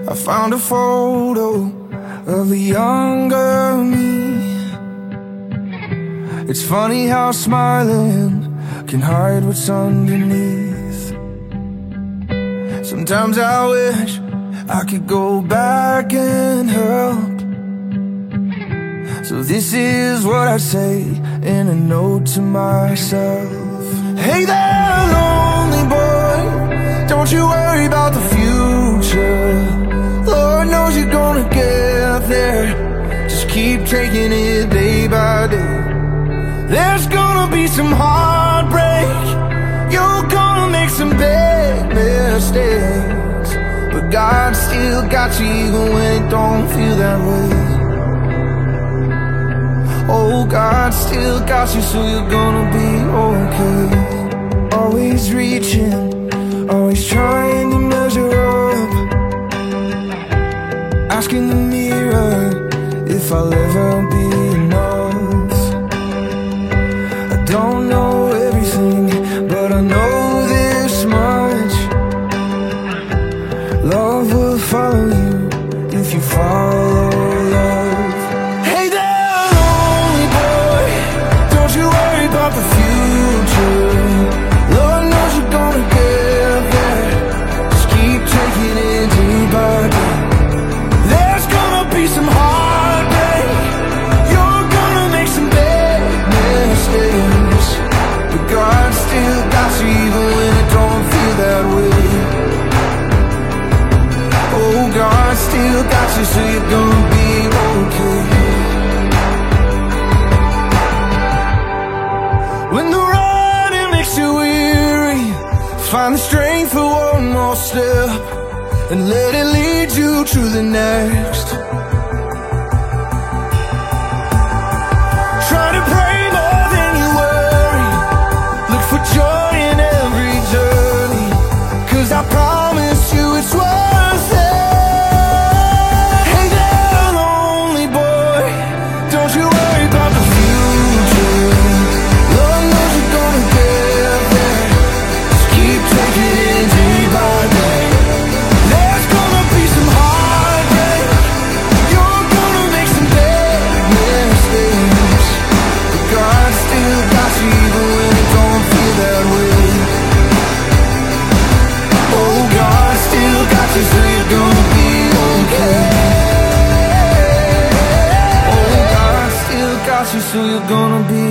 I found a photo of a younger me. It's funny how smiling can hide what's underneath. Sometimes I wish I could go back and help. So this is what I'd say in a note to myself. Hey there, lonely boy, don't you worry about the future. Lord knows you're gonna get there. Just keep taking it day by day. There's gonna be some heartbreak, you're gonna make some big mistakes, but God still got you even when it don't feel that way. Oh, God still got you, so you're gonna be okay. Always reaching, always trying to measure up, asking the mirror if I'll ever be enough. I don't know everything, but I know this much: love will follow you if you follow love. Hey there, lonely boy, don't you worry about the future. Lord knows you're gonna get there. Just keep taking it day by day. There's gonna be some heartbreak, you're gonna make some big mistakes, but God still got you even when it don't feel that way. Oh, God still got you, so you're gonna be okay. When the running makes you weary, find the strength for one more step and let it lead you to the next. Try to pray more than you worry, look for joy in every journey, 'cause I promise you it's worth it. Hey there, lonely boy, don't you worry about the future. Lord knows you're gonna get there. Just keep taking it day by day. There's gonna be some heartbreak, you're gonna make some big mistakes, but God still got you even when it don't feel that way. Oh, God still got you, so you're gonna be okay. Oh, God still got you, so you're gonna be